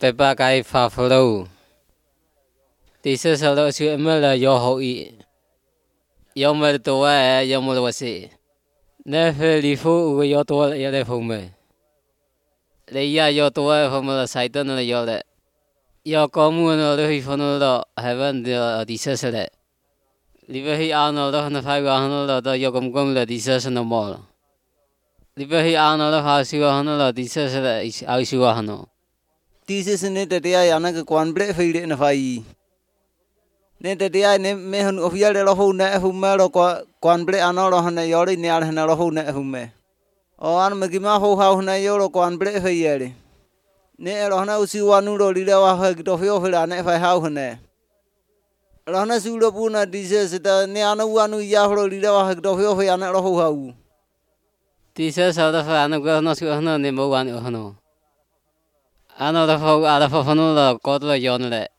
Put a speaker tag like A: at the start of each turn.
A: Pepakai Faflo. This is a lot of Miller Yohoi. Yomel to wear Yomolwasi. Never lifu Yoto Yelefome. The ya Yoto from the side on the Yole. Your common or the Hifono heaven the disaster. Livehi Arnold on the 500 the Yokom the disaster no more. Livehi Arnold of Hasuano disaster is Ausuano.
B: This is net that I another quan bread feed in a fire. Net that I name of Yellow who never mero quan bread another on a yori near and a whole never. O an Magimaho how na yoro quan bread for yeri. Ne Rona si one noodle leader of her Gitofio and if I have ne. Rona Sulabuna disease the Neana one who Yahro leader of her Gitofio and a roho.
A: This is out of Anagono, Nemo one. Another folk out of Honora, Kotla Yonle.